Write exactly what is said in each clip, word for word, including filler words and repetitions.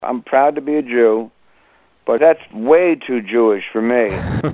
I'm proud to be a Jew, but that's way too Jewish for me.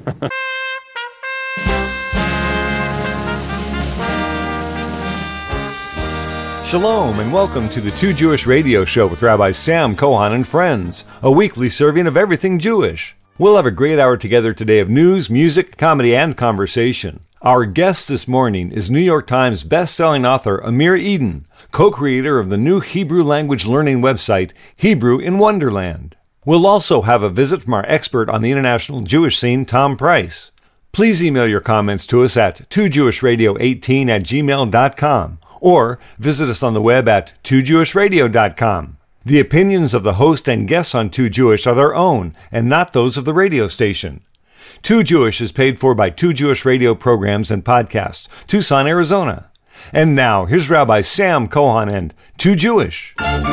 Shalom and welcome to the Two Jewish Radio Show with Rabbi Sam Cohen and friends, a weekly serving of everything Jewish. We'll have a great hour together today of news, music, comedy, and conversation. Our guest this morning is New York Times best-selling author Amir Eden, co-creator of the new Hebrew language learning website, Hebrew in Wonderland. We'll also have a visit from our expert on the international Jewish scene, Tom Price. Please email your comments to us at two jewish radio eighteen at gmail dot com or visit us on the web at two jewish radio dot com. The opinions of the host and guests on Too Jewish are their own and not those of the radio station. Too Jewish is paid for by Two Jewish Radio programs and podcasts, Tucson, Arizona. And now, here's Rabbi Sam Cohen and Too Jewish.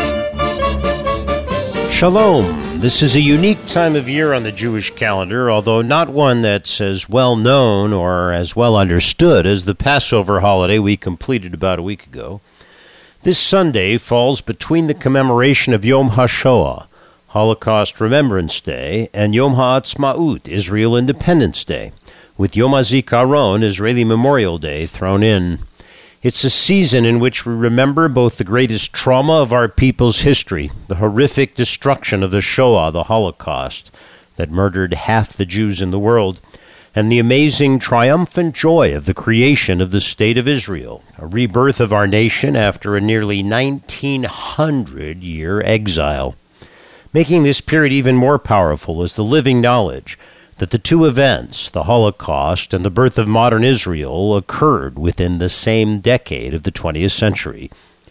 Shalom. This is a unique time of year on the Jewish calendar, although not one that's as well known or as well understood as the Passover holiday we completed about a week ago. This Sunday falls between the commemoration of Yom HaShoah, Holocaust Remembrance Day, and Yom HaAtzmaut, Israel Independence Day, with Yom HaZikaron, Israeli Memorial Day, thrown in. It's a season in which we remember both the greatest trauma of our people's history, the horrific destruction of the Shoah, the Holocaust, that murdered half the Jews in the world, and the amazing triumphant joy of the creation of the State of Israel, a rebirth of our nation after a nearly nineteen hundred year exile. Making this period even more powerful is the living knowledge that the two events, the Holocaust and the birth of modern Israel, occurred within the same decade of the twentieth century.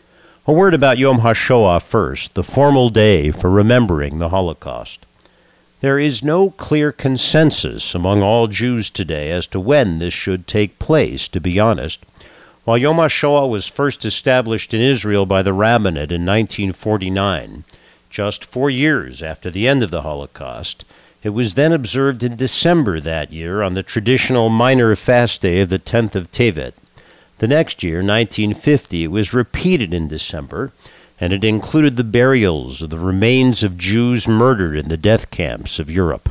A word about Yom HaShoah first, the formal day for remembering the Holocaust. There is no clear consensus among all Jews today as to when this should take place, to be honest. While Yom HaShoah was first established in Israel by the rabbinate in nineteen forty-nine, just four years after the end of the Holocaust, it was then observed in December that year on the traditional minor fast day of the tenth of Tevet. The next year, nineteen fifty, it was repeated in December, and it included the burials of the remains of Jews murdered in the death camps of Europe.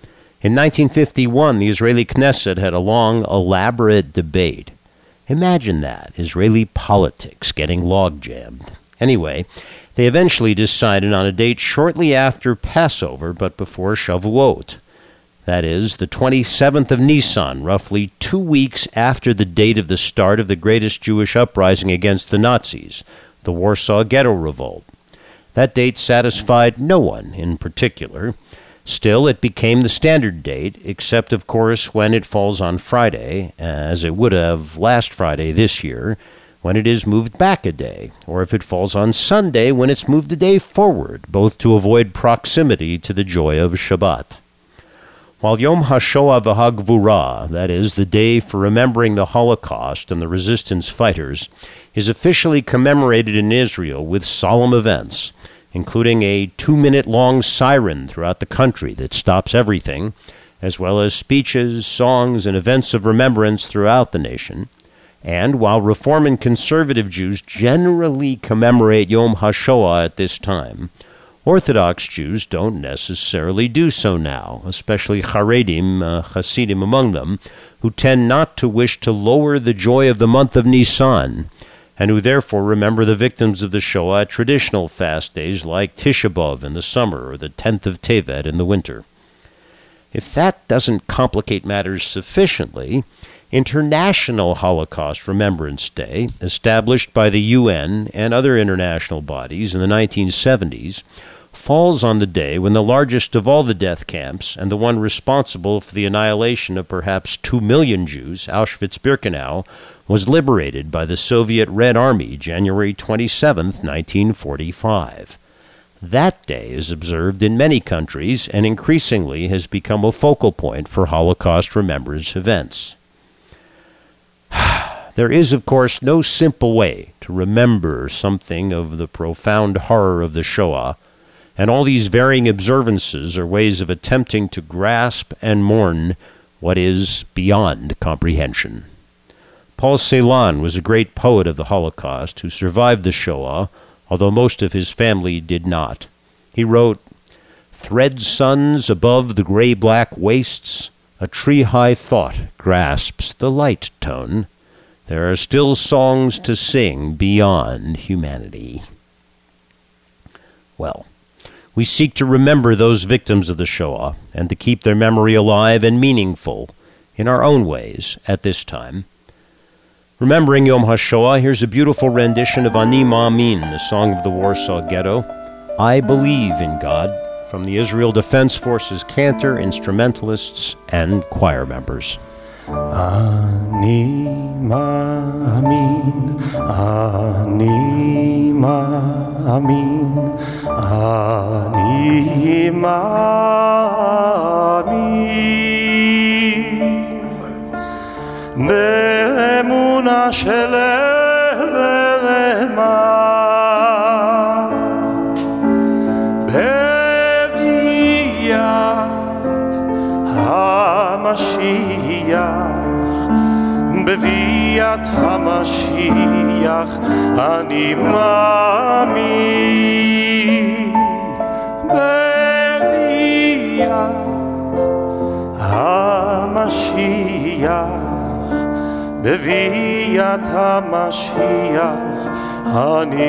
In nineteen fifty-one, the Israeli Knesset had a long, elaborate debate. Imagine that, Israeli politics getting log-jammed. Anyway, they eventually decided on a date shortly after Passover, but before Shavuot. That is, the twenty-seventh of Nisan, roughly two weeks after the date of the start of the greatest Jewish uprising against the Nazis, the Warsaw Ghetto Revolt. That date satisfied no one in particular. Still, it became the standard date, except, of course, when it falls on Friday, as it would have last Friday this year, when it is moved back a day, or if it falls on Sunday when it's moved a day forward, both to avoid proximity to the joy of Shabbat. While Yom HaShoah v'Hagvura, that is, the day for remembering the Holocaust and the resistance fighters, is officially commemorated in Israel with solemn events, including a two-minute-long siren throughout the country that stops everything, as well as speeches, songs, and events of remembrance throughout the nation. And while Reform and Conservative Jews generally commemorate Yom HaShoah at this time, Orthodox Jews don't necessarily do so now, especially Haredim, uh, Hasidim among them, who tend not to wish to lower the joy of the month of Nisan, and who therefore remember the victims of the Shoah at traditional fast days like Tisha B'Av in the summer or the tenth of Tevet in the winter. If that doesn't complicate matters sufficiently, International Holocaust Remembrance Day, established by the U N and other international bodies in the nineteen seventies, falls on the day when the largest of all the death camps and the one responsible for the annihilation of perhaps two million Jews, Auschwitz-Birkenau, was liberated by the Soviet Red Army January twenty-seventh, nineteen forty-five. That day is observed in many countries and increasingly has become a focal point for Holocaust remembrance events. There is, of course, no simple way to remember something of the profound horror of the Shoah, and all these varying observances are ways of attempting to grasp and mourn what is beyond comprehension. Paul Celan was a great poet of the Holocaust who survived the Shoah, although most of his family did not. He wrote, "Thread suns above the gray-black wastes, a tree-high thought grasps the light tone. There are still songs to sing beyond humanity." Well, we seek to remember those victims of the Shoah and to keep their memory alive and meaningful in our own ways at this time. Remembering Yom HaShoah, here's a beautiful rendition of Ani Ma'amin, the song of the Warsaw Ghetto, "I Believe in God," from the Israel Defense Forces cantor, instrumentalists, and choir members. Ani ma'amin, ani ma'amin, ani ma'amin, be'emuna shelema, beviat HaMashiach, beviat HaMashiach, ani ma'amin, beviat HaMashiach, beviat HaMashiach, ani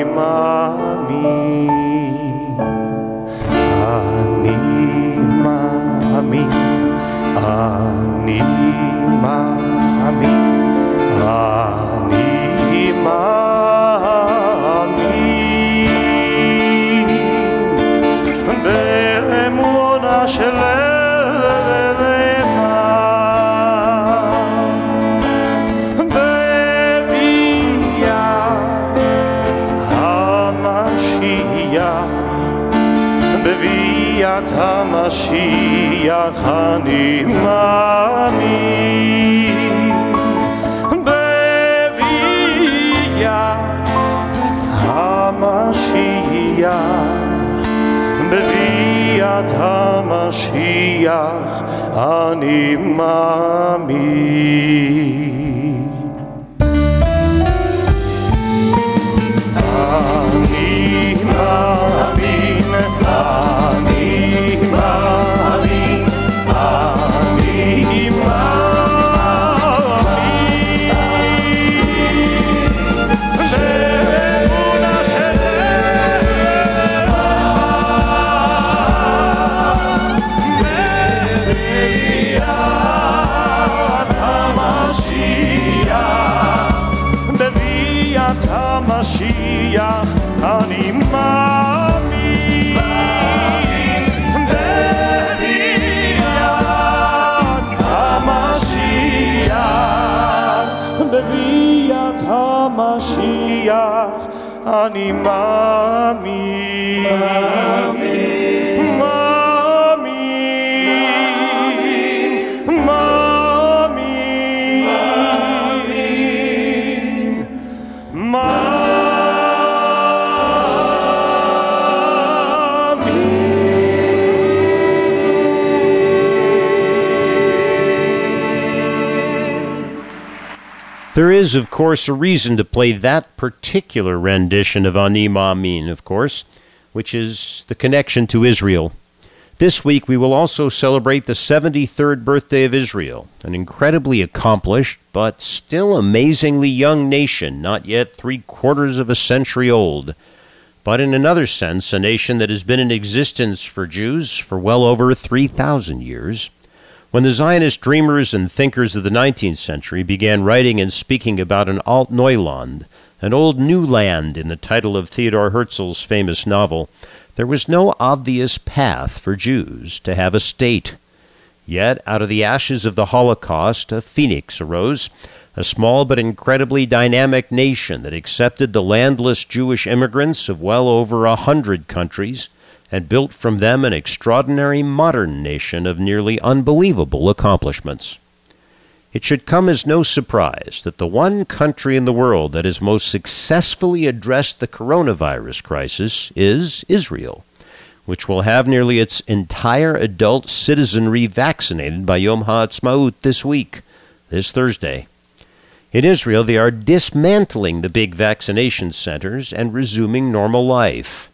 ma'amin, ani ma'amin, ani ma'amin, ani ma'amin, be'emuna shelema, beviat HaMashiach, beviat HaMashiach, ani ma'amin, beviat HaMashiach, beviat HaMashiach, ani ma'amin, ani ma'amin, ani ma'amin, ani ma'amin, be'emuna shelema, beviat HaMashiach, beviat HaMashiach, ani ma'amin, beviat HaMashiach, beviat HaMashiach, ani ma'amin, ma'amin, ma'amin, ma'amin. There is, of course, a reason to play that particular rendition of Ani Ma'amin, of course, which is the connection to Israel. This week we will also celebrate the seventy-third birthday of Israel, an incredibly accomplished but still amazingly young nation, not yet three-quarters of a century old, but in another sense a nation that has been in existence for Jews for well over three thousand years. When the Zionist dreamers and thinkers of the nineteenth century began writing and speaking about an Alt-Neuland, an old new land in the title of Theodor Herzl's famous novel, there was no obvious path for Jews to have a state. Yet, out of the ashes of the Holocaust, a phoenix arose, a small but incredibly dynamic nation that accepted the landless Jewish immigrants of well over a hundred countries, and built from them an extraordinary modern nation of nearly unbelievable accomplishments. It should come as no surprise that the one country in the world that has most successfully addressed the coronavirus crisis is Israel, which will have nearly its entire adult citizenry vaccinated by Yom HaAtzmaut this week, this Thursday. In Israel, they are dismantling the big vaccination centers and resuming normal life.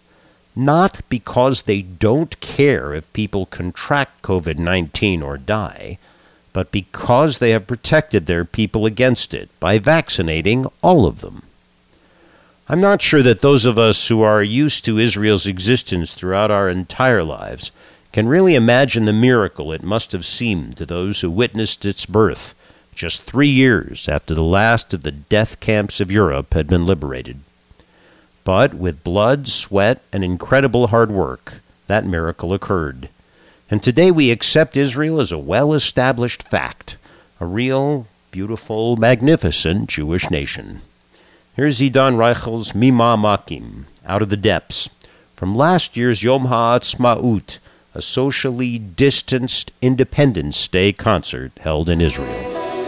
not because they don't care if people contract COVID nineteen or die, but because they have protected their people against it by vaccinating all of them. I'm not sure that those of us who are used to Israel's existence throughout our entire lives can really imagine the miracle it must have seemed to those who witnessed its birth just three years after the last of the death camps of Europe had been liberated. But with blood, sweat, and incredible hard work, that miracle occurred. And today we accept Israel as a well-established fact, a real, beautiful, magnificent Jewish nation. Here's Idan Reichel's Mima Makim, Out of the Depths, from last year's Yom HaAtzmaut, a socially distanced Independence Day concert held in Israel.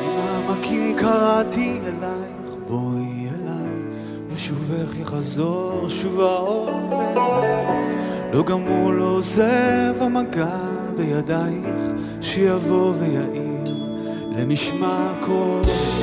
קראתי אלייך, בואי אליי, ושובך יחזור, שוב האור אליי. לא גמור, לא עוזב המגע בידייך, שיבוא ויעיר למשמע קול.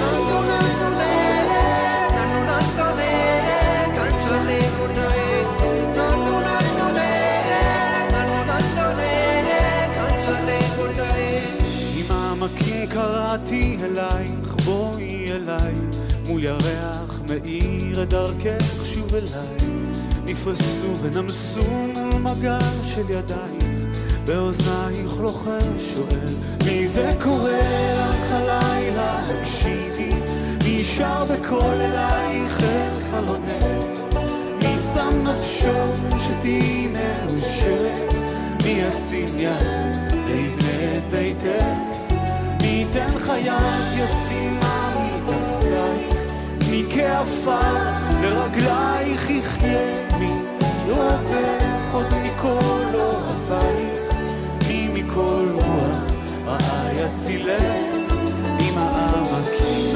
עמקים קראתי אלייך, בואי אליי, מול ירח מאיר את דרכך שוב אליי. נפרסו ונמסו מול מגע של ידייך, באוזנייך לוחש שואל, מי זה קורא לך הלילה? הקשיבי, מי שר בקול אלייך אל חלונך? מי שם נפשו שתהי מאושרת? מי ישים יד ויבנה את ביתך? מי ייתן חייו ישימה מתחתייך? מי כעפר לרגלייך יחיה? מי יאהבך עוד מכל אוהבייך? מי מכל רוח רעה יצילך? עם העמקים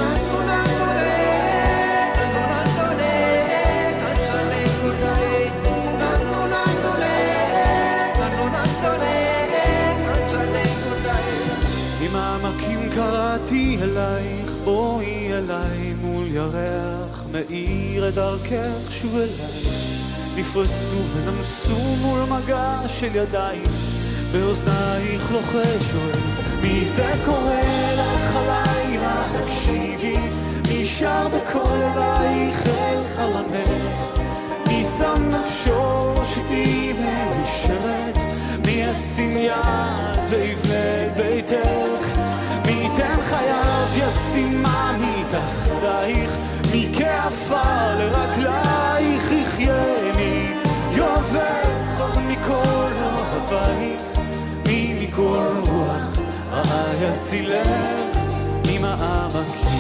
עם העמקים קראתי אלייך, בואי אליי, מול ירח מאיר את דרכך שוב אליי. נפרסו ונמסו מול מגע של ידייך, באוזנייך לוחש שואל, מי זה קורא לך הלילה? הקשיבי, מי שר בקול אלייך אל חלונך? מי שם נפשו שתהי מאושרת? מי ישים יד ויבנה את ביתך? מי ייתן חייו ישימה מתחתייך? מי כעפר לרגלייך יחיה? מי יאהבך עוד מכל אוהבייך? מי מכל רוח רעה יצילך? עם העמקים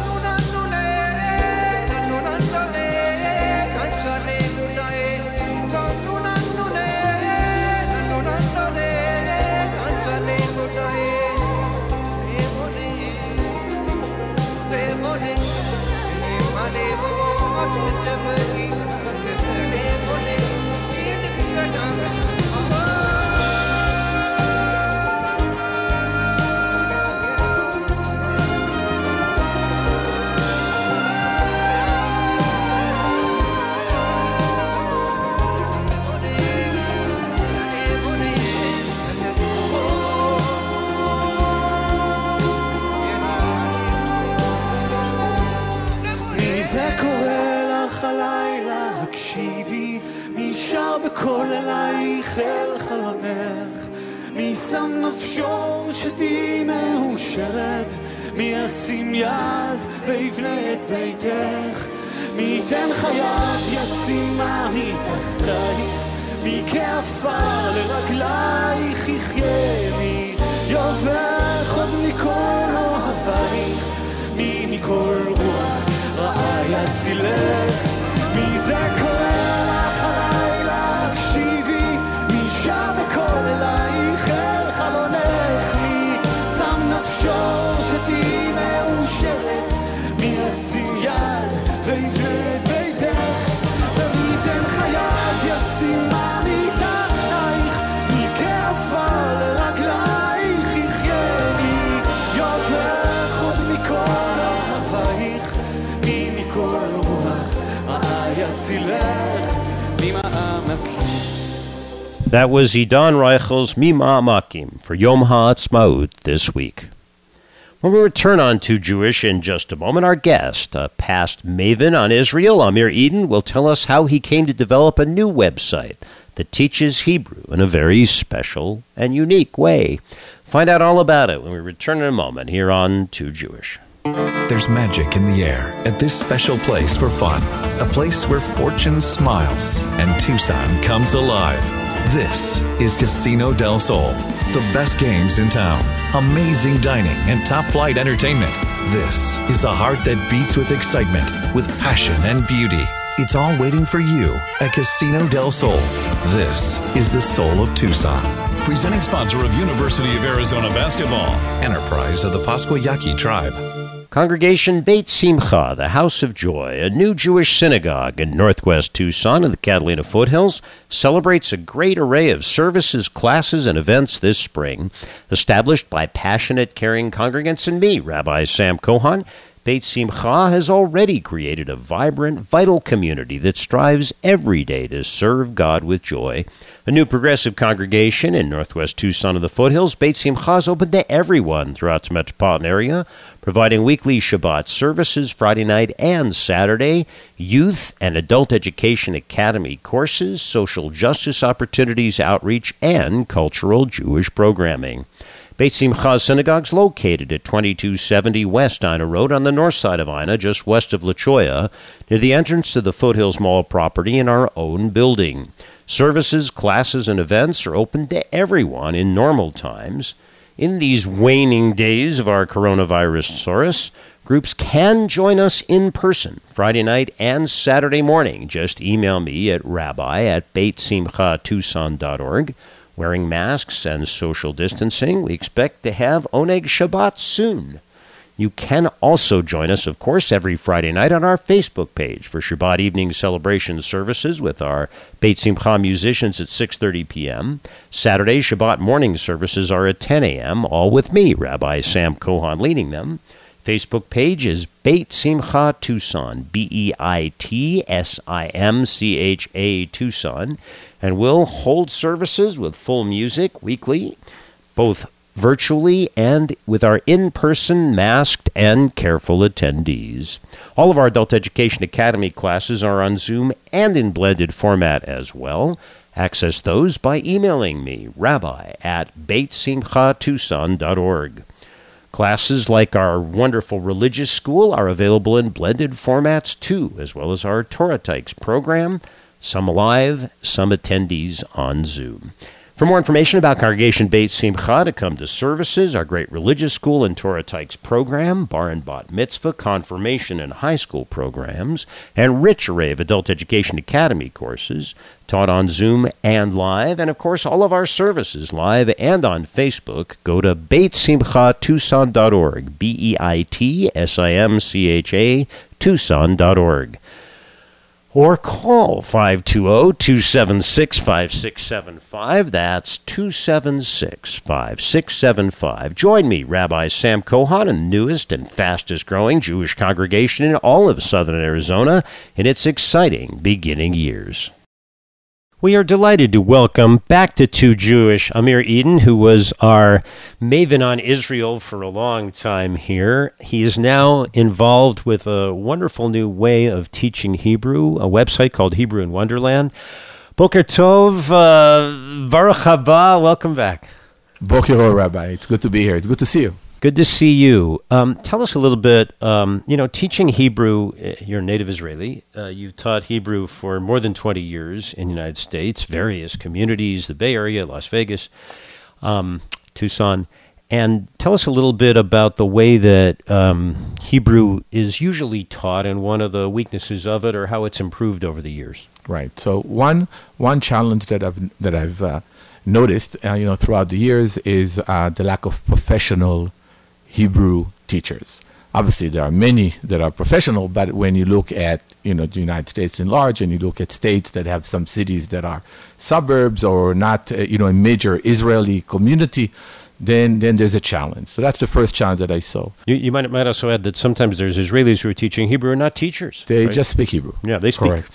בקול אלייך אל חלונך? מי שם נפשו שתהי מאושרת? מי ישים יד ויבנה את ביתך? מי ייתן חייו ישימה מתחתייך? מי כעפר לרגלייך יחיה? מי יאהבך עוד מכל אוהבייך? מי מכל רוח רעה יצילך? מי זה קורא לך הלילה? הקשיבי, מי שר בקול אלייך אל חלונך? מי שם נפשו שתהי מאושרת? מי ישים יד ויבנה את ביתך? ומי ייתן חייו ישימה מתחתייך? מי כעפר לרגלייך יחיה? מי יאהבך עוד מכל אוהבייך? מי מכל רוח רעה יצילך? That was Idan Reichel's Mima Makim for Yom HaAtzmaut this week. When we return on To Jewish in just a moment, our guest, a past maven on Israel, Amir Eden, will tell us how he came to develop a new website that teaches Hebrew in a very special and unique way. Find out all about it when we return in a moment here on To Jewish. There's magic in the air at this special place for fun, a place where fortune smiles and Tucson comes alive. This is Casino del Sol, the best games in town, amazing dining, and top-flight entertainment. This is a heart that beats with excitement, with passion and beauty. It's all waiting for you at Casino del Sol. This is the soul of Tucson. Presenting sponsor of University of Arizona Basketball, enterprise of the Pascua Yaqui tribe. Congregation Beit Simcha, the House of Joy, a new Jewish synagogue in northwest Tucson in the Catalina foothills, celebrates a great array of services, classes, and events this spring. Established by passionate, caring congregants and me, Rabbi Sam Cohan, Beit Simcha has already created a vibrant, vital community that strives every day to serve God with joy. A new progressive congregation in northwest Tucson of the foothills, Beit Simcha is open to everyone throughout the metropolitan area, providing weekly Shabbat services Friday night and Saturday, youth and adult education academy courses, social justice opportunities, outreach, and cultural Jewish programming. Beit Simcha Synagogue is located at twenty-two seventy West Ina Road on the north side of Ina, just west of La Choya, near the entrance to the Foothills Mall property in our own building. Services, classes, and events are open to everyone in normal times. In these waning days of our coronavirus source, groups can join us in person Friday night and Saturday morning. Just email me at rabbi at beit simcha tucson dot org. Wearing masks and social distancing, we expect to have Oneg Shabbat soon. You can also join us, of course, every Friday night on our Facebook page for Shabbat evening celebration services with our Beit Simcha musicians at six thirty p.m. Saturday Shabbat morning services are at ten a.m., all with me, Rabbi Sam Cohan, leading them. Facebook page is Beit Simcha Tucson, B E I T S I M C H A Tucson, and we'll hold services with full music weekly, both virtually and with our in-person masked and careful attendees. All of our Adult Education Academy classes are on Zoom and in blended format as well. Access those by emailing me, rabbi at beit simcha tucson dot org. Classes like our wonderful religious school are available in blended formats too, as well as our Torah Tykes program, some live, some attendees on Zoom. For more information about Congregation Beit Simcha, to come to services, our great religious school and Torah Tykes program, bar and bat mitzvah, confirmation, and high school programs, and rich array of Adult Education Academy courses taught on Zoom and live, and of course all of our services live and on Facebook, go to beit simcha tucson dot org, B E I T S I M C H A, tucson dot org. Or call five two zero, two seven six, five six seven five. That's two seven six, five six seven five. Join me, Rabbi Sam Cohan, in the newest and fastest growing Jewish congregation in all of southern Arizona in its exciting beginning years. We are delighted to welcome back to To Jewish Amir Eden, who was our maven on Israel for a long time here. He is now involved with a wonderful new way of teaching Hebrew, a website called Hebrew in Wonderland. Boker Tov, uh, Baruch haba, welcome back. Boker Tov, Rabbi. It's good to be here. It's good to see you. Good to see you. Um, tell us a little bit, um, you know, teaching Hebrew, you're a native Israeli. Uh, you've taught Hebrew for more than twenty years in the United States, various communities, the Bay Area, Las Vegas, um, Tucson. And tell us a little bit about the way that um, Hebrew is usually taught and one of the weaknesses of it, or how it's improved over the years. Right. So one one challenge that I've that I've uh, noticed, uh, you know, throughout the years is uh, the lack of professional Hebrew teachers. Obviously, there are many that are professional, but when you look at, you know, the United States in large, and you look at states that have some cities that are suburbs or not, uh, you know, a major Israeli community, then then there's a challenge. So that's the first challenge that I saw. You, you might might also add that sometimes there's Israelis who are teaching Hebrew and not teachers. They right? just speak Hebrew. Yeah, they speak. Correct. Right.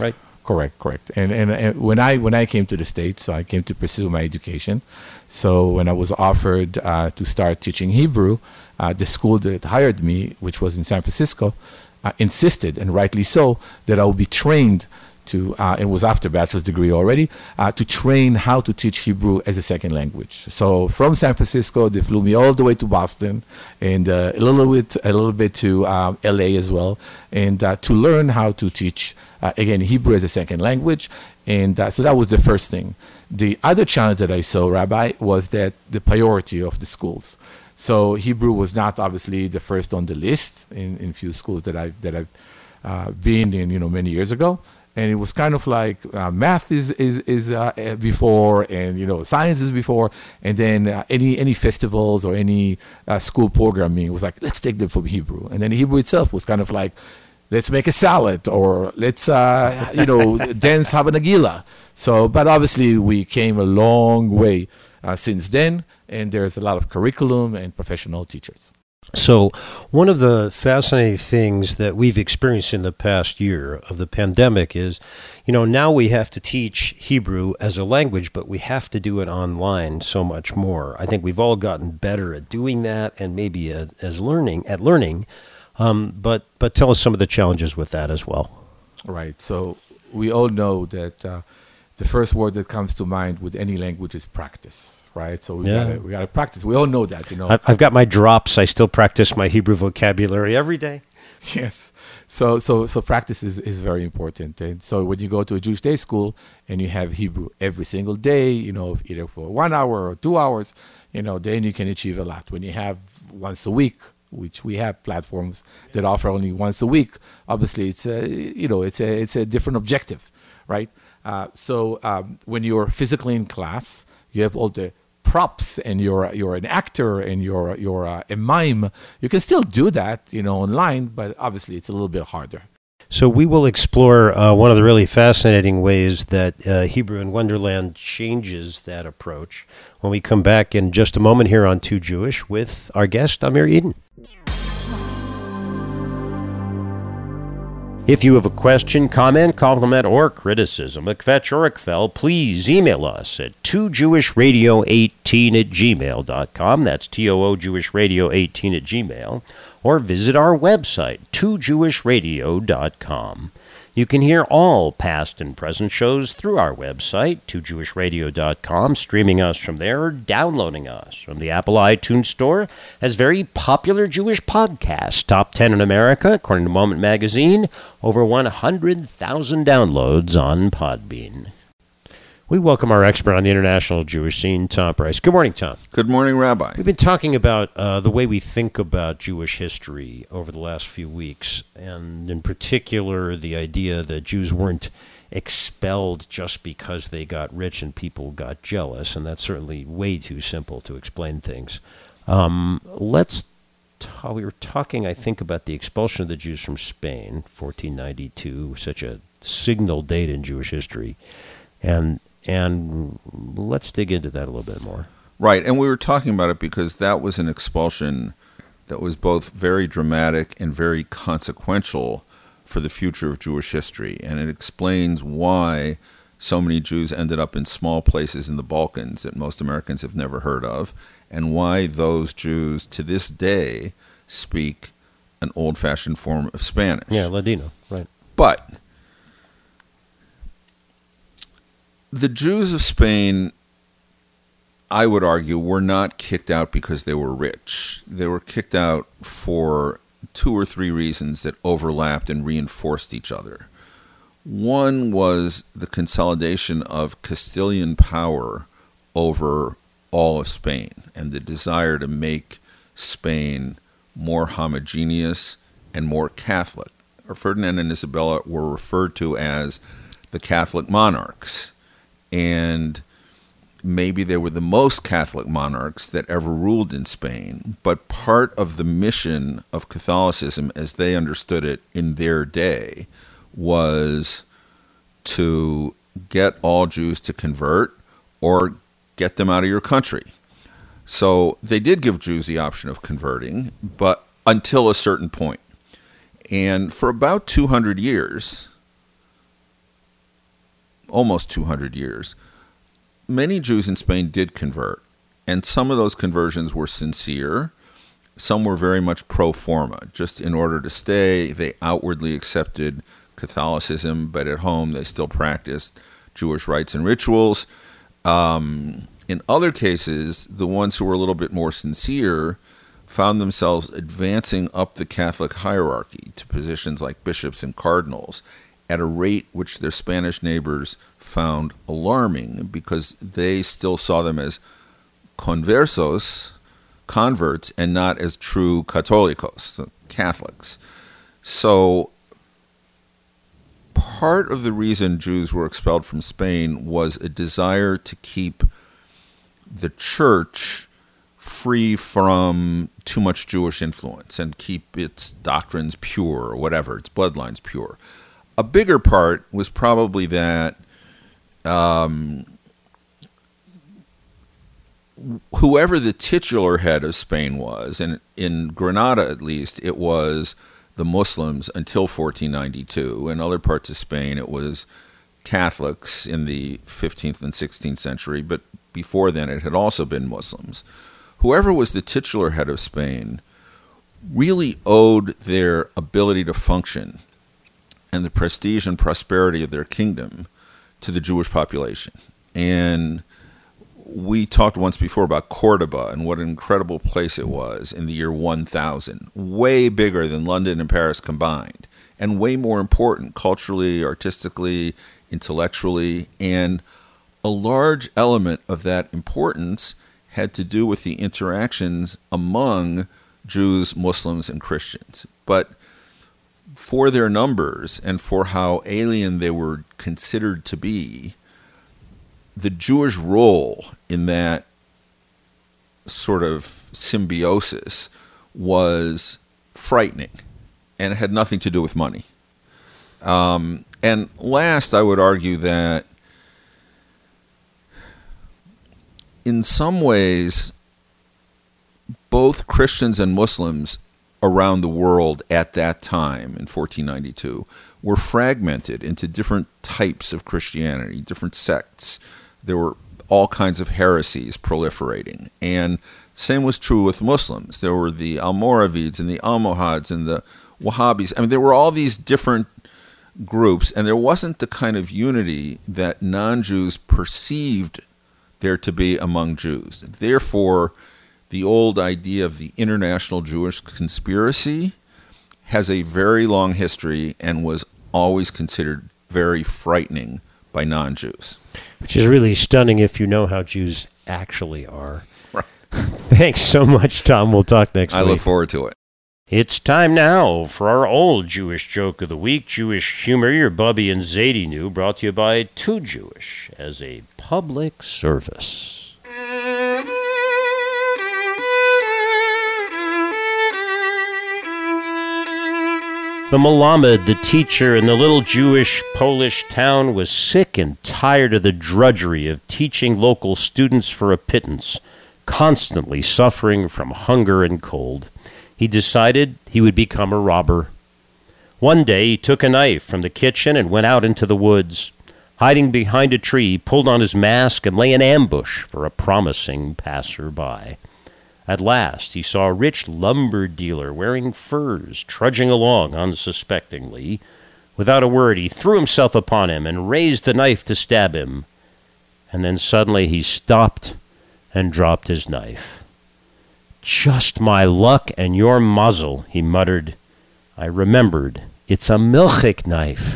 Correct, correct. And, and and when I when I came to the States, I came to pursue my education. So when I was offered uh, to start teaching Hebrew, uh, the school that hired me, which was in San Francisco, uh, insisted, and rightly so, that I would be trained to, uh, it was after bachelor's degree already, uh, to train how to teach Hebrew as a second language. So from San Francisco, they flew me all the way to Boston, and uh, a little bit, a little bit to um, L A as well, and uh, to learn how to teach uh, again Hebrew as a second language. And uh, so that was the first thing. The other challenge that I saw, Rabbi, was that the priority of the schools. So Hebrew was not obviously the first on the list in in few schools that I've that I've uh, been in, you know, many years ago. And it was kind of like uh, math is is is uh, before, and you know science is before, and then uh, any any festivals or any uh, school programming was like, let's take them from Hebrew, and then Hebrew itself was kind of like, let's make a salad, or let's uh, you know dance Hava Nagila. So, but obviously we came a long way uh, since then, and there's a lot of curriculum and professional teachers. So one of the fascinating things that we've experienced in the past year of the pandemic is, you know, now we have to teach Hebrew as a language, but we have to do it online so much more. I think we've all gotten better at doing that, and maybe as, as learning at learning. Um, but but tell us some of the challenges with that as well. Right. So we all know that uh, the first word that comes to mind with any language is practice, right? So we Yeah. gotta, we got to practice. We all know that, you know. I- I've got my drops. I still practice my Hebrew vocabulary every day. Yes. So so so practice is, is very important. And so when you go to a Jewish day school and you have Hebrew every single day, you know, either for one hour or two hours, you know, then you can achieve a lot. When you have once a week, which we have platforms that offer only once a week, obviously it's a, you know, it's a it's a different objective, right? Uh, so um, when you're physically in class, you have all the props, and you're you're an actor, and you're you're uh, a mime. You can still do that, you know, online, but obviously it's a little bit harder. So we will explore uh, one of the really fascinating ways that uh, Hebrew in Wonderland changes that approach when we come back in just a moment here on Too Jewish with our guest, Amir Eden. If you have a question, comment, compliment, or criticism, a kvetch or a kvel, please email us at two jewish radio eighteen at gmail dot com. That's T O O Jewish Radio eighteen at Gmail. Or visit our website, two jewish radio dot com. You can hear all past and present shows through our website, two jewish radio dot com, streaming us from there or downloading us from the Apple iTunes Store as very popular Jewish podcasts, top ten in America, according to Moment Magazine, over one hundred thousand downloads on Podbean. We welcome our expert on the international Jewish scene, Tom Price. Good morning, Tom. Good morning, Rabbi. We've been talking about uh, the way we think about Jewish history over the last few weeks, and in particular, the idea that Jews weren't expelled just because they got rich and people got jealous, and that's certainly way too simple to explain things. Um, let's ta- we were talking, I think, about the expulsion of the Jews from Spain, fourteen ninety-two, such a signal date in Jewish history, and And let's dig into that a little bit more. Right, and we were talking about it because that was an expulsion that was both very dramatic and very consequential for the future of Jewish history. And it explains why so many Jews ended up in small places in the Balkans that most Americans have never heard of, and why those Jews to this day speak an old-fashioned form of Spanish. Yeah, Ladino, right. But the Jews of Spain, I would argue, were not kicked out because they were rich. They were kicked out for two or three reasons that overlapped and reinforced each other. One was the consolidation of Castilian power over all of Spain and the desire to make Spain more homogeneous and more Catholic. Ferdinand and Isabella were referred to as the Catholic monarchs. And maybe they were the most Catholic monarchs that ever ruled in Spain. But part of the mission of Catholicism, as they understood it in their day, was to get all Jews to convert or get them out of your country. So they did give Jews the option of converting, but until a certain point. point. And for about two hundred years, almost two hundred years, many Jews in Spain did convert. And some of those conversions were sincere. Some were very much pro forma. Just in order to stay, they outwardly accepted Catholicism, but at home they still practiced Jewish rites and rituals. Um, in other cases, the ones who were a little bit more sincere found themselves advancing up the Catholic hierarchy to positions like bishops and cardinals at a rate which their Spanish neighbors found alarming, because they still saw them as conversos, converts, and not as true católicos, Catholics. So part of the reason Jews were expelled from Spain was a desire to keep the church free from too much Jewish influence and keep its doctrines pure, or whatever, its bloodlines pure. A bigger part was probably that um, whoever the titular head of Spain was, and in Granada at least, it was the Muslims until fourteen ninety-two. In other parts of Spain, it was Catholics in the fifteenth and sixteenth century, but before then it had also been Muslims. Whoever was the titular head of Spain really owed their ability to function and the prestige and prosperity of their kingdom to the Jewish population. And we talked once before about Cordoba and what an incredible place it was in the year one thousand, way bigger than London and Paris combined, and way more important culturally, artistically, intellectually, and a large element of that importance had to do with the interactions among Jews, Muslims, and Christians. But for their numbers and for how alien they were considered to be, the Jewish role in that sort of symbiosis was frightening, and it had nothing to do with money. Um, and last, I would argue that in some ways, both Christians and Muslims around the world at that time, in fourteen ninety-two, were fragmented into different types of Christianity, different sects. There were all kinds of heresies proliferating. And same was true with Muslims. There were the Almoravids and the Almohads and the Wahhabis. I mean, there were all these different groups, and there wasn't the kind of unity that non-Jews perceived there to be among Jews. Therefore, the old idea of the international Jewish conspiracy has a very long history and was always considered very frightening by non-Jews. Which is really stunning if you know how Jews actually are. Right. Thanks so much, Tom. We'll talk next I week. look forward to it. It's time now for our old Jewish joke of the week, Jewish humor, your Bubby and Zadie knew, brought to you by Too Jewish as a public service. The Melamed, the teacher in the little Jewish Polish town, was sick and tired of the drudgery of teaching local students for a pittance, constantly suffering from hunger and cold. He decided he would become a robber. One day he took a knife from the kitchen and went out into the woods. Hiding behind a tree, he pulled on his mask and lay in ambush for a promising passer-by. At last he saw a rich lumber dealer wearing furs trudging along unsuspectingly. Without a word, he threw himself upon him and raised the knife to stab him. And then suddenly he stopped and dropped his knife. "Just my luck and your muzzle," he muttered. I remembered, it's a milchik knife.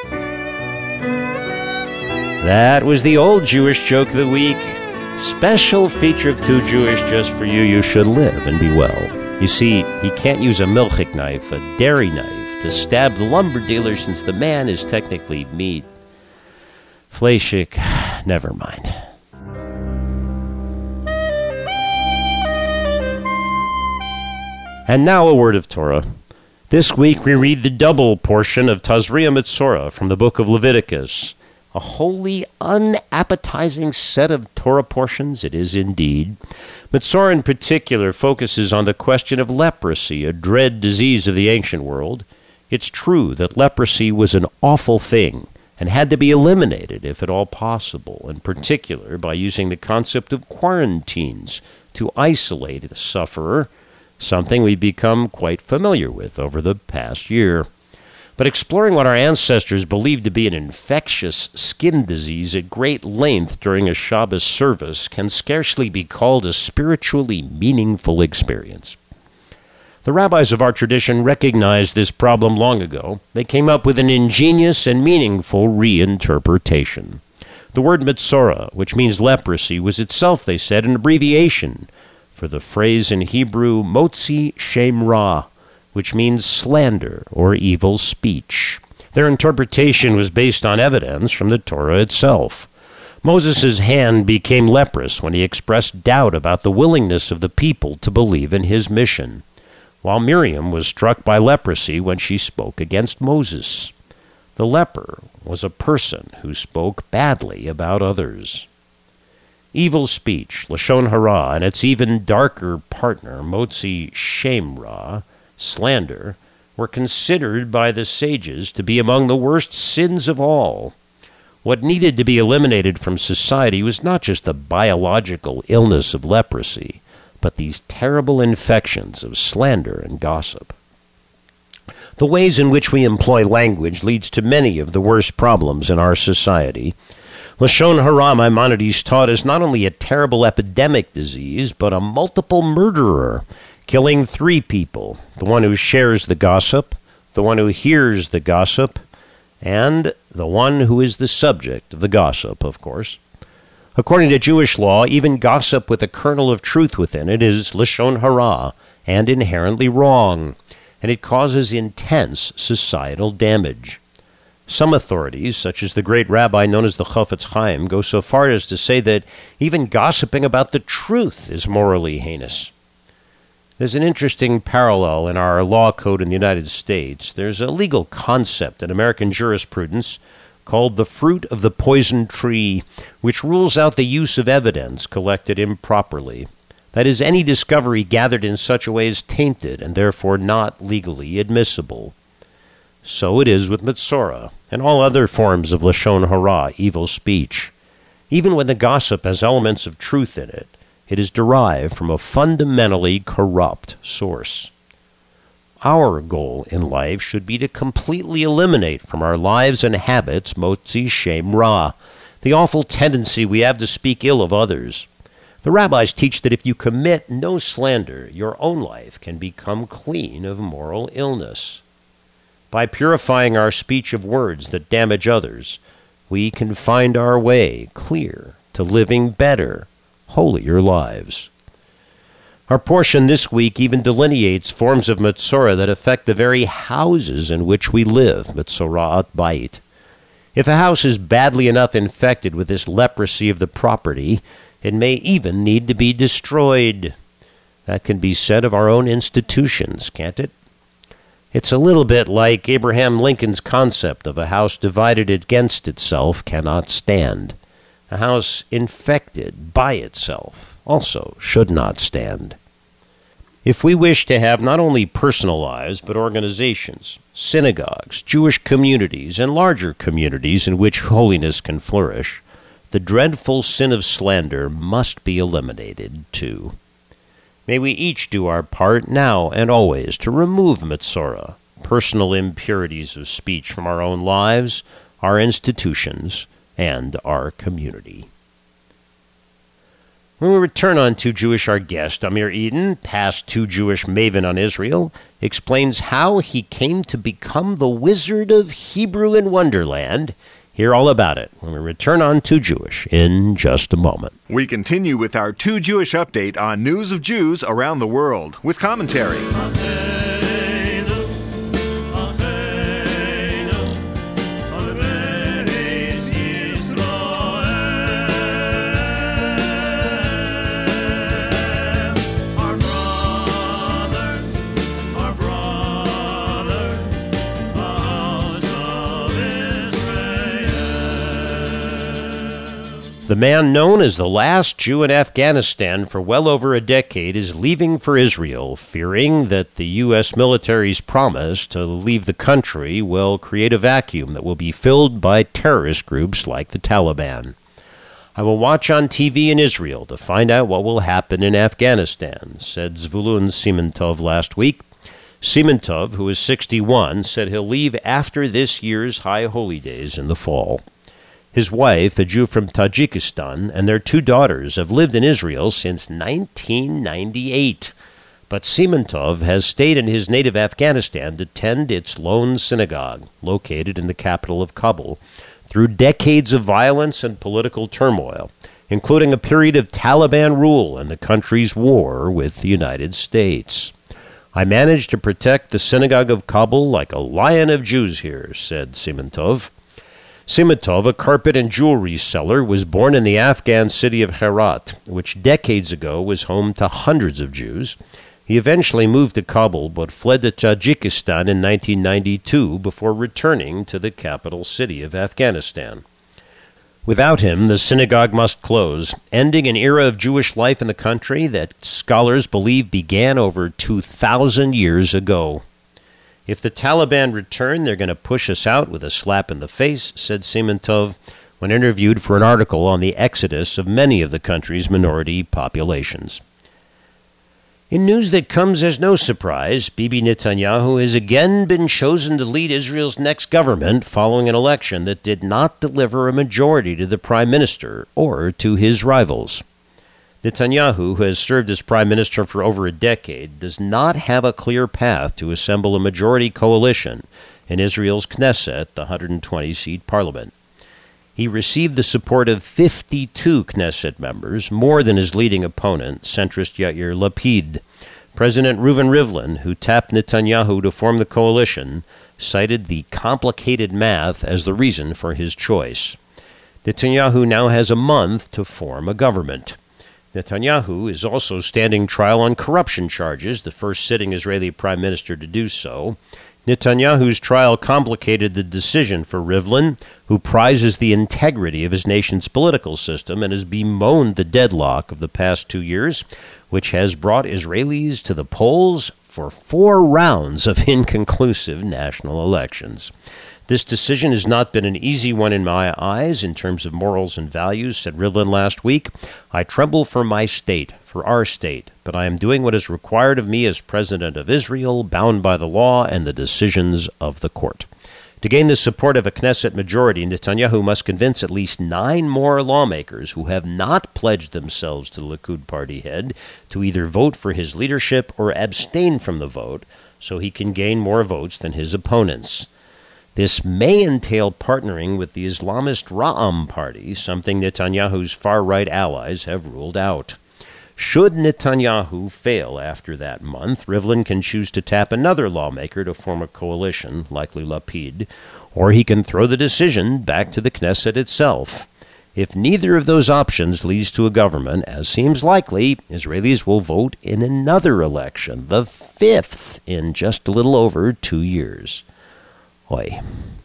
That was the old Jewish joke of the week. Special feature of Too Jewish just for you. You should live and be well. You see, he can't use a milchik knife, a dairy knife, to stab the lumber dealer since the man is technically meat. Fleshik, never mind. And now a word of Torah. This week we read the double portion of Tazria Metzora from the book of Leviticus. A wholly unappetizing set of Torah portions it is indeed. Metzora in particular focuses on the question of leprosy, a dread disease of the ancient world. It's true that leprosy was an awful thing, and had to be eliminated if at all possible, in particular by using the concept of quarantines to isolate the sufferer, something we've become quite familiar with over the past year. But exploring what our ancestors believed to be an infectious skin disease at great length during a Shabbos service can scarcely be called a spiritually meaningful experience. The rabbis of our tradition recognized this problem long ago. They came up with an ingenious and meaningful reinterpretation. The word Metzora, which means leprosy, was itself, they said, an abbreviation for the phrase in Hebrew Motzi Shem Ra, which means slander or evil speech. Their interpretation was based on evidence from the Torah itself. Moses' hand became leprous when he expressed doubt about the willingness of the people to believe in his mission, while Miriam was struck by leprosy when she spoke against Moses. The leper was a person who spoke badly about others. Evil speech, Lashon Hara, and its even darker partner, Motzi Shem Ra, slander, were considered by the sages to be among the worst sins of all. What needed to be eliminated from society was not just the biological illness of leprosy, but these terrible infections of slander and gossip. The ways in which we employ language leads to many of the worst problems in our society. Lashon Hara, Maimonides taught, is not only a terrible epidemic disease, but a multiple murderer, killing three people: the one who shares the gossip, the one who hears the gossip, and the one who is the subject of the gossip, of course. According to Jewish law, even gossip with a kernel of truth within it is Lashon Hara and inherently wrong, and it causes intense societal damage. Some authorities, such as the great rabbi known as the Chofetz Chaim, go so far as to say that even gossiping about the truth is morally heinous. There's an interesting parallel in our law code in the United States. There's a legal concept in American jurisprudence called the fruit of the poison tree, which rules out the use of evidence collected improperly. That is, any discovery gathered in such a way is tainted and therefore not legally admissible. So it is with Metzora and all other forms of Lashon Hara, evil speech. Even when the gossip has elements of truth in it, it is derived from a fundamentally corrupt source. Our goal in life should be to completely eliminate from our lives and habits Motzi Shem Ra, the awful tendency we have to speak ill of others. The rabbis teach that if you commit no slander, your own life can become clean of moral illness. By purifying our speech of words that damage others, we can find our way clear to living better, holier lives. Our portion this week even delineates forms of Metzora that affect the very houses in which we live, Metzorat Bait. If a house is badly enough infected with this leprosy of the property, it may even need to be destroyed. That can be said of our own institutions, can't it? It's a little bit like Abraham Lincoln's concept of a house divided against itself cannot stand. A house infected by itself also should not stand. If we wish to have not only personal lives, but organizations, synagogues, Jewish communities, and larger communities in which holiness can flourish, the dreadful sin of slander must be eliminated too. May we each do our part now and always to remove Metzora, personal impurities of speech from our own lives, our institutions, and our community. When we return on Too Jewish, our guest, Amir Eden, past Too Jewish maven on Israel, explains how he came to become the Wizard of Hebrew in Wonderland. Hear all about it when we return on Too Jewish in just a moment. We continue with our Too Jewish update on news of Jews around the world with commentary. The man known as the last Jew in Afghanistan for well over a decade is leaving for Israel, fearing that the U S military's promise to leave the country will create a vacuum that will be filled by terrorist groups like the Taliban. I will watch on T V in Israel to find out what will happen in Afghanistan, said Zvulun Simantov last week. Simantov, who is sixty-one, said he'll leave after this year's high holy days in the fall. His wife, a Jew from Tajikistan, and their two daughters have lived in Israel since nineteen ninety-eight. But Simantov has stayed in his native Afghanistan to tend its lone synagogue, located in the capital of Kabul, through decades of violence and political turmoil, including a period of Taliban rule and the country's war with the United States. I managed to protect the synagogue of Kabul like a lion of Jews here, said Simantov. Simantov, a carpet and jewelry seller, was born in the Afghan city of Herat, which decades ago was home to hundreds of Jews. He eventually moved to Kabul, but fled to Tajikistan in nineteen ninety-two before returning to the capital city of Afghanistan. Without him, the synagogue must close, ending an era of Jewish life in the country that scholars believe began over two thousand years ago. If the Taliban return, they're going to push us out with a slap in the face, said Simantov when interviewed for an article on the exodus of many of the country's minority populations. In news that comes as no surprise, Bibi Netanyahu has again been chosen to lead Israel's next government following an election that did not deliver a majority to the prime minister or to his rivals. Netanyahu, who has served as prime minister for over a decade, does not have a clear path to assemble a majority coalition in Israel's Knesset, the one hundred twenty seat parliament. He received the support of fifty-two Knesset members, more than his leading opponent, centrist Yair Lapid. President Reuven Rivlin, who tapped Netanyahu to form the coalition, cited the complicated math as the reason for his choice. Netanyahu now has a month to form a government. Netanyahu is also standing trial on corruption charges, the first sitting Israeli prime minister to do so. Netanyahu's trial complicated the decision for Rivlin, who prizes the integrity of his nation's political system and has bemoaned the deadlock of the past two years, which has brought Israelis to the polls for four rounds of inconclusive national elections. This decision has not been an easy one in my eyes in terms of morals and values, said Rivlin last week. I tremble for my state, for our state, but I am doing what is required of me as president of Israel, bound by the law and the decisions of the court. To gain the support of a Knesset majority, Netanyahu must convince at least nine more lawmakers who have not pledged themselves to the Likud party head to either vote for his leadership or abstain from the vote, so he can gain more votes than his opponents. This may entail partnering with the Islamist Ra'am party, something Netanyahu's far-right allies have ruled out. Should Netanyahu fail after that month, Rivlin can choose to tap another lawmaker to form a coalition, likely Lapid, or he can throw the decision back to the Knesset itself. If neither of those options leads to a government, as seems likely, Israelis will vote in another election, the fifth in just a little over two years. Oi.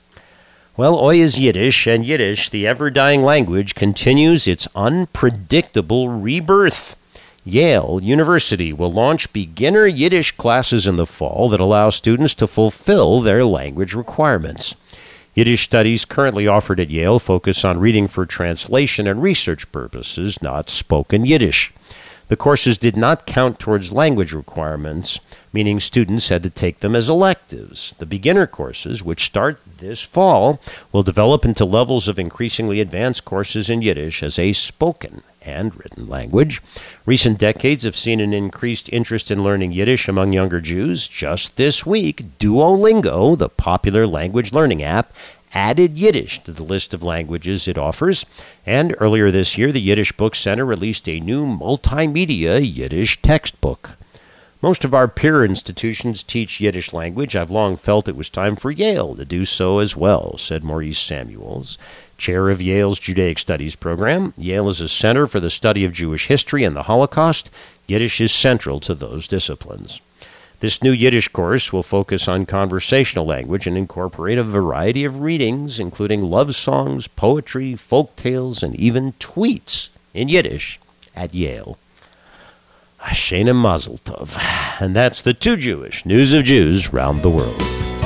Well, oi is Yiddish, and Yiddish, the ever-dying language, continues its unpredictable rebirth. Yale University will launch beginner Yiddish classes in the fall that allow students to fulfill their language requirements. Yiddish studies currently offered at Yale focus on reading for translation and research purposes, not spoken Yiddish. The courses did not count towards language requirements, meaning students had to take them as electives. The beginner courses, which start this fall, will develop into levels of increasingly advanced courses in Yiddish as a spoken and written language. Recent decades have seen an increased interest in learning Yiddish among younger Jews. Just this week, Duolingo, the popular language learning app, added Yiddish to the list of languages it offers, and earlier this year, the Yiddish Book Center released a new multimedia Yiddish textbook. Most of our peer institutions teach Yiddish language. I've long felt it was time for Yale to do so as well, said Maurice Samuels, chair of Yale's Judaic Studies program. Yale is a center for the study of Jewish history and the Holocaust. Yiddish is central to those disciplines. This new Yiddish course will focus on conversational language and incorporate a variety of readings, including love songs, poetry, folk tales, and even tweets in Yiddish at Yale. Shana Mazel Tov. And that's the Too Jewish News of Jews round the world.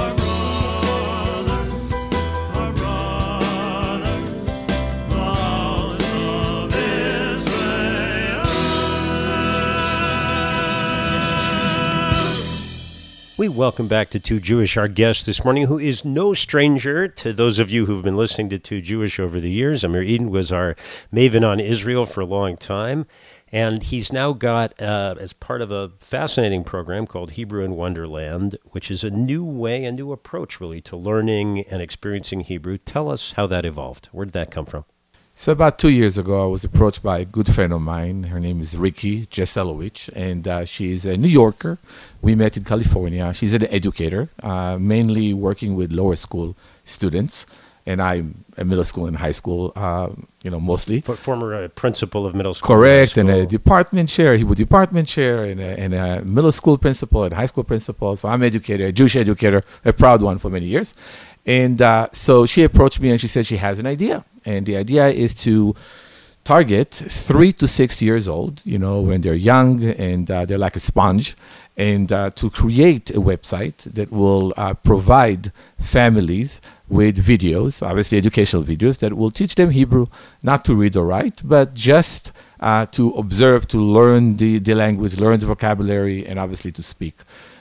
We welcome back to Too Jewish our guest this morning, who is no stranger to those of you who've been listening to Too Jewish over the years. Amir Eden was our maven on Israel for a long time, and he's now got, uh, as part of a fascinating program called Hebrew in Wonderland, which is a new way, a new approach, really, to learning and experiencing Hebrew. Tell us how that evolved. Where did that come from? So about two years ago, I was approached by a good friend of mine. Her name is Ricky Jeselowicz, and uh, she's a New Yorker. We met in California. She's an educator, uh, mainly working with lower school students, and I'm a middle school and high school, uh, you know, mostly. For former uh, principal of middle school. Correct, and, and a department chair. He was department chair, and a, and a middle school principal and high school principal. So I'm an educator, a Jewish educator, a proud one for many years. And uh, so she approached me and she said she has an idea. And the idea is to target three to six years old, you know, when they're young and uh, they're like a sponge, and uh, to create a website that will uh, provide families with videos, obviously educational videos, that will teach them Hebrew, not to read or write, but just uh, to observe, to learn the, the language, learn the vocabulary, and obviously to speak.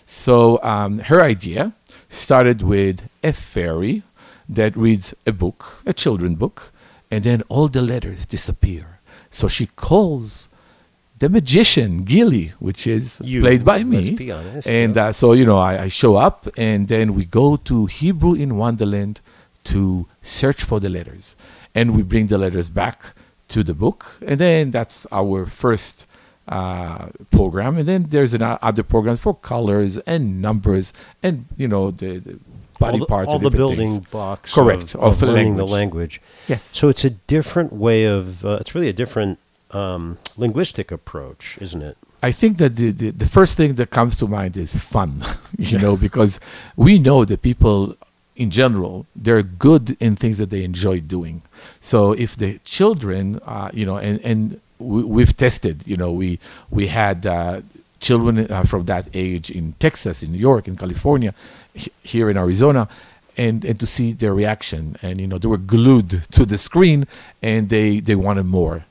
So um, her idea started with a fairy that reads a book, a children's book, and then all the letters disappear. So she calls the magician, Gili, which is You, played by me. let's be honest, And yeah. uh, so, you know, I, I show up, and then we go to Hebrew in Wonderland to search for the letters. And we bring the letters back to the book, and then that's our first uh, program. And then there's an, uh, other programs for colors and numbers and, you know, the, the body all the, parts all and the different building things. blocks Correct, of, of of the learning language. the language. Yes. So it's a different way of, uh, it's really a different um, linguistic approach, isn't it? I think that the, the, the first thing that comes to mind is fun, you know, because we know that people in general, they're good in things that they enjoy doing. So if the children, uh, you know, and, and we, we've tested, you know, we, we had uh, children uh, from that age in Texas, in New York, in California, h- here in Arizona, and, and to see their reaction. And, you know, they were glued to the screen and they, they wanted more.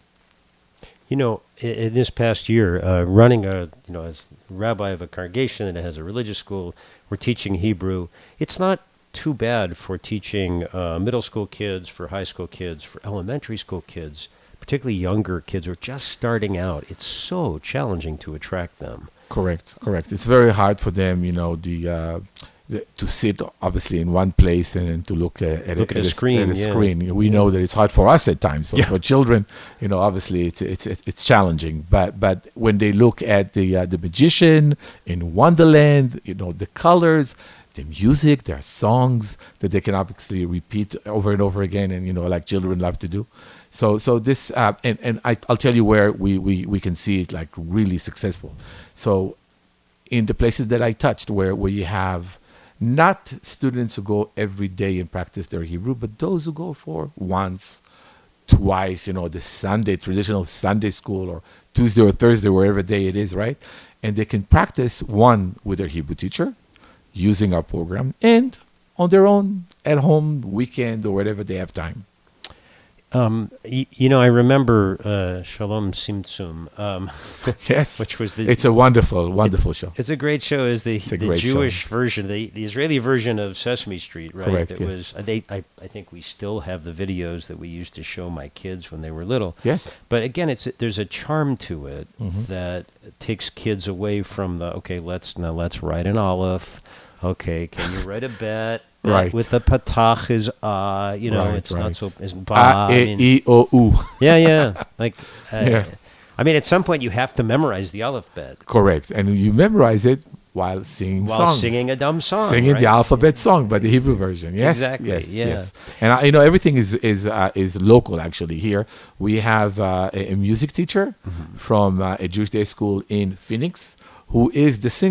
You know, in, in this past year, uh, running a, you know, as rabbi of a congregation that has a religious school, we're teaching Hebrew. It's not too bad for teaching uh, middle school kids, for high school kids, for elementary school kids, particularly younger kids who are just starting out. It's so challenging to attract them. Correct, correct. It's very hard for them, you know, the, uh, the to sit obviously in one place and to look at, at, Look a, at a s- screen, At a yeah. screen. We know that it's hard for us at times. So Yeah. for children, you know, obviously it's it's it's, it's challenging. But but when they look at the uh, the magician in Wonderland, you know, the colors, the music, there are songs that they can obviously repeat over and over again, and you know, like children love to do. So so this uh, and and I, I'll tell you where we, we, we can see it like really successful. So in the places that I touched, where where you have not students who go every day and practice their Hebrew, but those who go for once, twice, you know, the Sunday, traditional Sunday school, or Tuesday or Thursday, wherever day it is, right? And they can practice one with their Hebrew teacher using our program, and on their own at home, weekend, or whatever they have time. Um, y- you know, I remember uh, Shalom Simtsum, um, Yes, which was the. it's a wonderful, wonderful show. It's a great show. Is the, a the great show. Jewish version, the, the Israeli version of Sesame Street, right? Correct, That yes. was. uh, They, I, I think we still have the videos that we used to show my kids when they were little. Yes. But again, it's there's a charm to it Mm-hmm. that takes kids away from the okay. Let's now let's write an aleph. Okay, can you write a bet? Bet Right. With the patach is ah. You know, Right, it's right. not so. It's ba. A, I E, mean- I, O, U. yeah, yeah. Like, uh, Yeah. I mean, at some point you have to memorize the alphabet Correct. And you memorize it while singing while songs. singing a dumb song. Singing right? the alphabet song, but the Hebrew version. Yes, Exactly, yes, yeah. yes. And I, you know, everything is is uh, is local. Actually, here we have uh, a, a music teacher Mm-hmm. from uh, a Jewish day school in Phoenix, who is the singer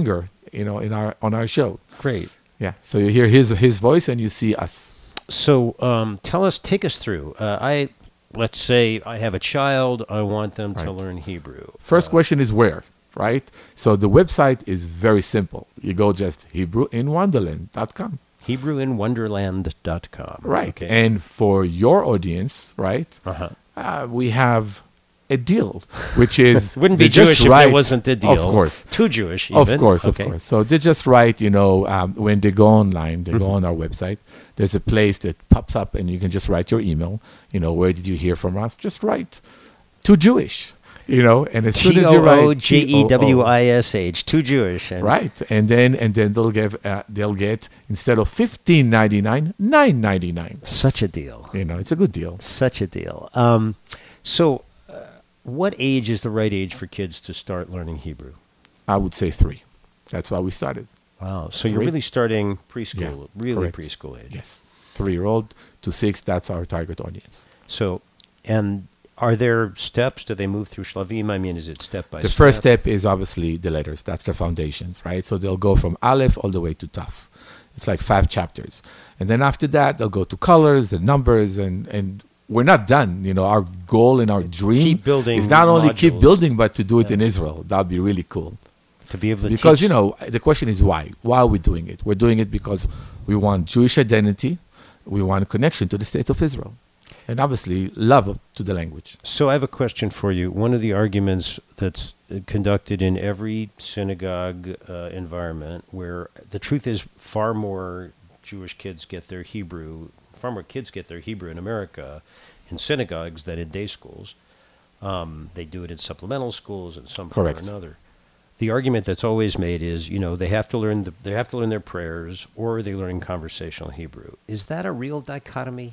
you know, in our on our show. Great. Yeah. So you hear his his voice and you see us. So um, tell us, take us through. Uh, I let's say I have a child. I want them to Right. learn Hebrew. First question is where, right? So the website is very simple. You go just hebrew in wonderland dot com. Hebrew in Wonderland dot com. Right. Okay. And for your audience, right, uh-huh. uh, we have a deal, which is Wouldn't be they just Jewish if write- there wasn't a deal. Of course. Too Jewish, even. Of course, Okay. of course. So they just write, you know, um, when they go online, they Mm-hmm. go on our website. There's a place that pops up, and you can just write your email. You know, where did you hear from us? Just write to Jewish, you know, and as soon T as you O write O J E W T O O, I S H. Too Jewish. And right, and then and then they'll give uh, they'll get instead of fifteen ninety nine, nine ninety nine. Such a deal. You know, it's a good deal. Such a deal. Um, so, uh, what age is the right age for kids to start learning Hebrew? I would say three. That's why we started. Wow. So you're Three. really starting preschool, Yeah, really correct. preschool age. Yes, three year old to six. That's our target audience. So, and are there steps? Do they move through Shlavim? I mean, is it step by The step? first step is obviously the letters. That's the foundations, right? So they'll go from Aleph all the way to Taf. It's like five chapters. And then after that, they'll go to colors and numbers. And, and we're not done. You know, our goal and our dream keep building is not only keep modules. building, but to do it in Israel. That would be really cool. To be able to Because, teach. you know, the question is why? Why are we doing it? We're doing it because we want Jewish identity. We want a connection to the state of Israel. And obviously, love of- to the language. So I have a question for you. One of the arguments that's uh, conducted in every synagogue uh, environment, where the truth is far more Jewish kids get their Hebrew, far more kids get their Hebrew in America in synagogues than in day schools. Um, they do it in supplemental schools in some form or Correct. another. The argument that's always made is, you know, they have to learn the, they have to learn their prayers, or they're learning conversational Hebrew. Is that a real dichotomy?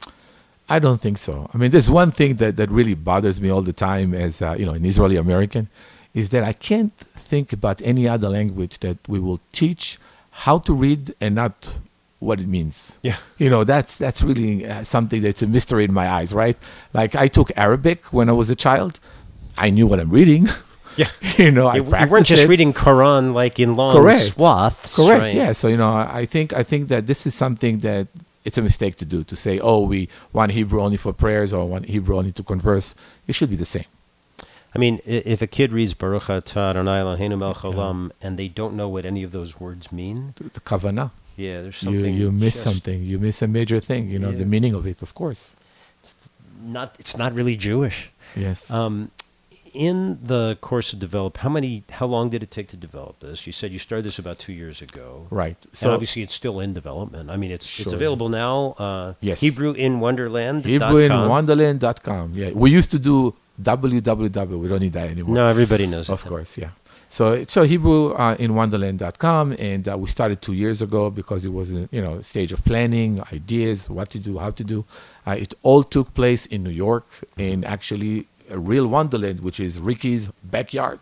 I don't think so. I mean, there's one thing that, that really bothers me all the time as, uh, you know, an Israeli American, is that I can't think about any other language that we will teach how to read and not what it means. Yeah. You know, that's that's really uh, something that's a mystery in my eyes, right? Like I took Arabic when I was a child. I knew what I'm reading. Yeah. you know, I You, you practiced weren't just it. reading Quran like in long Correct. swaths. Correct. right? Yeah. So you know, I think I think that this is something that it's a mistake to do. To say, oh, we want Hebrew only for prayers or want Hebrew only to converse. It should be the same. I mean, i- if a kid reads Baruch Atah Adonai Eloheinu melech haolam and they don't know what any of those words mean, The, the kavanah. yeah, there's You something. you miss just something. You miss a major thing. You know Yeah. the meaning of it, of course. Not, it's not really Jewish. Yes. Um, in the course of develop, how many, how long did it take to develop this? You said you started this about two years ago. right. So So obviously it's still in development. I mean, it's it's Sure. available now. Uh, Yes. Hebrew in Wonderland. Hebrew in wonderland dot com. Yeah. We used to do www. We don't need that anymore. No, everybody knows Of it. course, yeah. So, so Hebrew uh, in wonderland dot com, and uh, we started two years ago because it was a you know stage of planning, ideas, what to do, how to do. Uh, it all took place in New York, in actually a real wonderland, which is Ricky's backyard.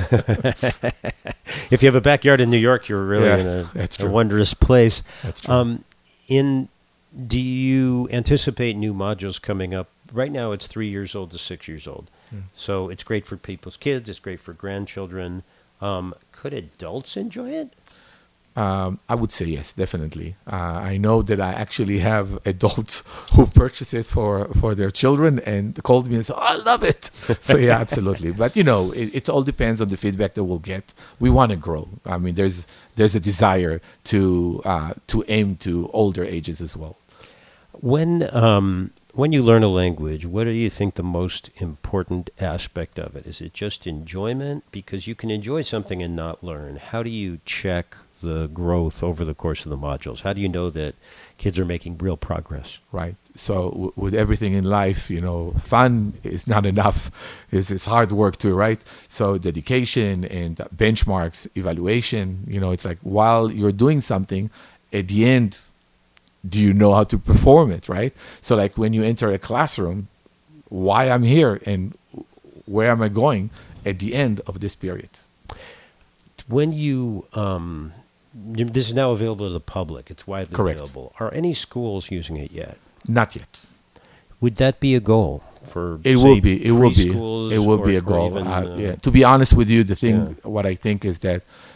If you have a backyard in New York, you're really Yeah, in a, that's a true. wondrous place. That's true. Um, in do you anticipate new modules coming up? Right now, it's three years old to six years old, Hmm. so it's great for people's kids. It's great for grandchildren. Um, could adults enjoy it? Um, I would say yes, definitely. Uh, I know that I actually have adults who purchase it for, for their children and called me and said, oh, I love it. So, yeah, absolutely. But, you know, it, it all depends on the feedback that we'll get. We want to grow. I mean, there's there's a desire to uh, to aim to older ages as well. When um, when you learn a language, what do you think the most important aspect of it? Is it just enjoyment? Because you can enjoy something and not learn. How do you check the growth over the course of the modules? How do you know that kids are making real progress? Right. So w- with everything in life, you know, fun is not enough. It's, it's hard work too, right? So dedication and benchmarks, evaluation, you know, it's like while you're doing something, at the end, do you know how to perform it, right? So like when you enter a classroom, why I'm here and where am I going at the end of this period? When you, um, you- this is now available to the public. It's widely Correct. available. Are any schools using it yet? Not yet. Would that be a goal for? It say, will be. It will be. preschools It will or- be a or goal. even, uh, uh, yeah. To be honest with you, the thing, yeah. what I think is that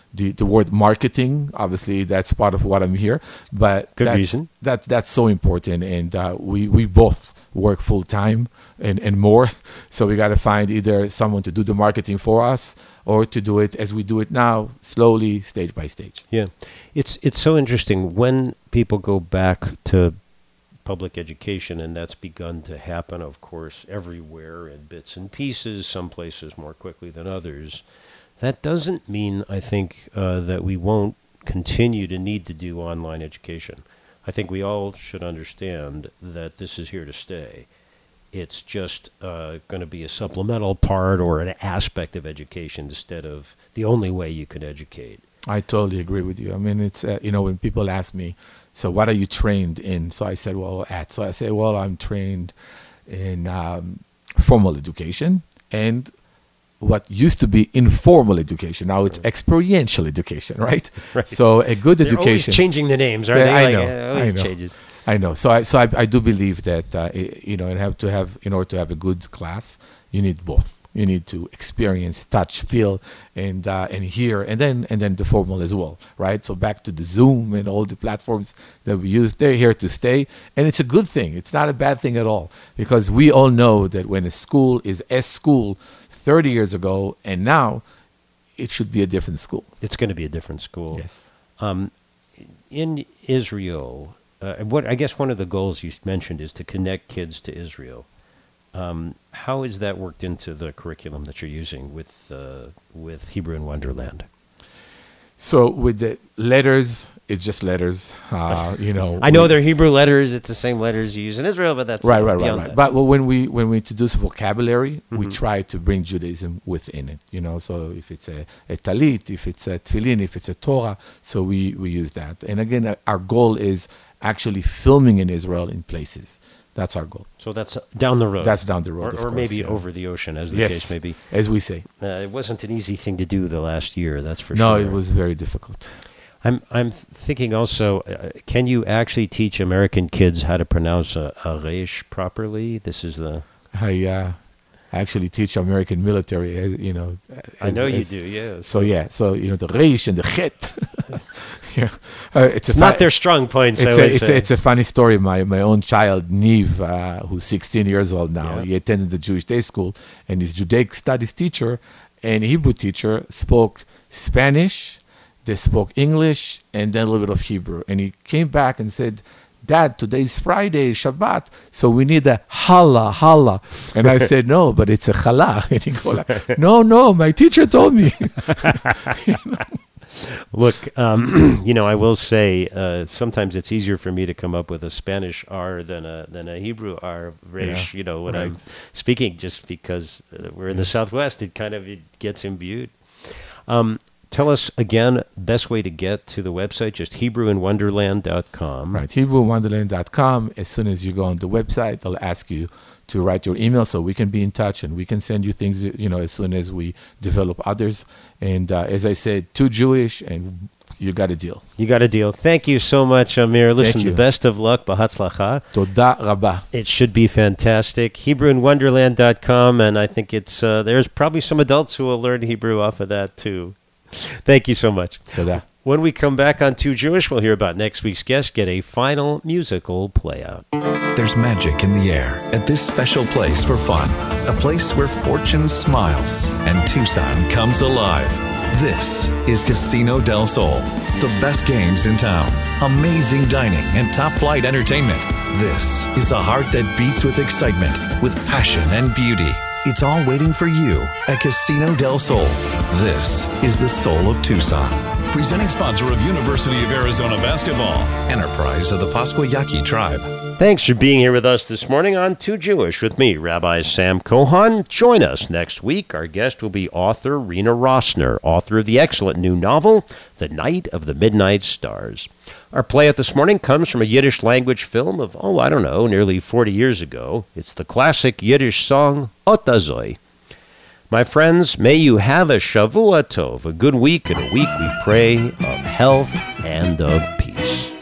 the, the word marketing. Obviously, that's part of what I'm here. But Good that's, reason. That's that's so important, and uh, we we both work full time and, and more. So we got to find either someone to do the marketing for us, or to do it as we do it now, slowly, stage by stage. Yeah, it's it's so interesting when people go back to public education, and that's begun to happen, of course, everywhere in bits and pieces, some places more quickly than others. That doesn't mean, I think, uh, that we won't continue to need to do online education. I think we all should understand that this is here to stay. It's just uh, going to be a supplemental part or an aspect of education instead of the only way you can educate. I totally agree with you. I mean, it's, uh, you know, when people ask me, so what are you trained in? So I said, well, at. So I say, well, I'm trained in um, formal education and what used to be informal education. Now it's experiential education, right? Right. So a good They're education. always changing the names, aren't Yeah, they? I Like, know, uh, always I know. changes. I know. So I so I, I do believe that uh, i- you know, and have to have in order to have a good class, you need both. You need to experience, touch, feel, and uh, and hear, and then and then the formal as well, right? So back to the Zoom and all the platforms that we use, they're here to stay, and it's a good thing. It's not a bad thing at all, because we all know that when a school is a school thirty years ago and now, it should be a different school. It's going to be a different school. Yes. Um, in Israel, uh, what I guess one of the goals you mentioned is to connect kids to Israel. Um, how is that worked into the curriculum that you're using with uh, with Hebrew in Wonderland? So with the letters, it's just letters. Uh, you know, I know we- they're Hebrew letters; it's the same letters you use in Israel, but that's right, right, right, beyond right. that. But well, when we when we introduce vocabulary, we Mhm. try to bring Judaism within it. You know, so if it's a, a talit, if it's a tefillin, if it's a Torah, so we we use that. And again, uh, our goal is actually filming in Israel in places. That's our goal. So that's uh, down the road. That's down the road, or, of or course, maybe yeah. over the ocean, as the Yes, case may be. as we say. Uh, it wasn't an easy thing to do the last year, that's for No, sure. it was very difficult. I'm I'm thinking also, uh, can you actually teach American kids how to pronounce a, a resh properly? This is the. I uh, actually teach American military. uh, You know, I as- know you as- do, yes. So yeah, so you know the reish and the chet. yeah, uh, it's, It's a not fa- their strong points. It's I a, would it's, say. a, it's a funny story. My my own child, Neve, uh, who's sixteen years old now, Yeah. he attended the Jewish day school, and his Judaic studies teacher and Hebrew teacher spoke Spanish, they spoke English, and then a little bit of Hebrew. And he came back and said, Dad, today's Friday, Shabbat, so we need a challah, challah. And I said, no, but it's a challah. And he go like, no, no, my teacher told me. Look, um, you know, I will say uh, sometimes it's easier for me to come up with a Spanish R than a than a Hebrew R, resh, Yeah, you know, when right. I'm speaking, just because uh, we're in the Southwest, it kind of it gets imbued. Um, tell us again, best way to get to the website, just hebrew in wonderland dot com. Right, hebrew wonderland dot com. As soon as you go on the website, they'll ask you to write your email so we can be in touch and we can send you things, you know, as soon as we develop others. And uh, as I said, too Jewish, and you got a deal. You got a deal. Thank you so much, Amir. Listen, you. the best of luck. Bahatzlacha. Toda rabba. It should be fantastic. hebrew in wonderland dot com, and I think it's uh, there's probably some adults who will learn Hebrew off of that too. Thank you so much. Toda. When we come back on Too Jewish, we'll hear about next week's guest get a final musical playout. There's magic in the air at this special place for fun. A place where fortune smiles and Tucson comes alive. This is Casino del Sol. The best games in town, amazing dining, and top-flight entertainment. This is a heart that beats with excitement, with passion and beauty. It's all waiting for you at Casino del Sol. This is the soul of Tucson. Presenting sponsor of University of Arizona basketball. Enterprise of the Pasquayaki tribe. Thanks for being here with us this morning on Too Jewish with me, Rabbi Sam Kohan. Join us next week. Our guest will be author Rena Rossner, author of the excellent new novel, The Night of the Midnight Stars. Our playout this morning comes from a Yiddish language film of, oh, I don't know, nearly forty years ago. It's the classic Yiddish song, Otazoi. My friends, may you have a Shavua Tov, a good week, and a week we pray of health and of peace.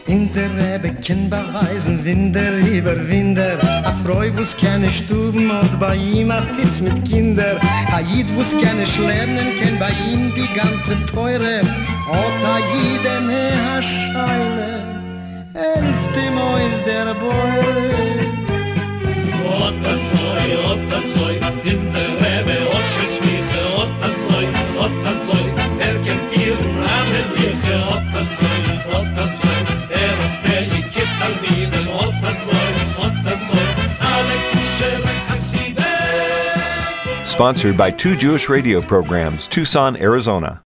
Inser Rebbe kann beweisen, Winder über Winder. A Freu, wo's keine Stuben und bei ihm a Titz mit Kinder. A Jid, wo's keine Schlernen, kenn bei ihm die ganze Teure. Ot a Jid, en he ha Scheile, elfte Mois der Beure. Ot a Soi, Ot a Soi, Inser Rebbe, Ot a Schmiche, Ot a Soi, Ot a Soi, er kennt vieren Rahmen, Liche, Ot a Soi, Ot a Soi. Sponsored by two Jewish radio programs, Tucson, Arizona.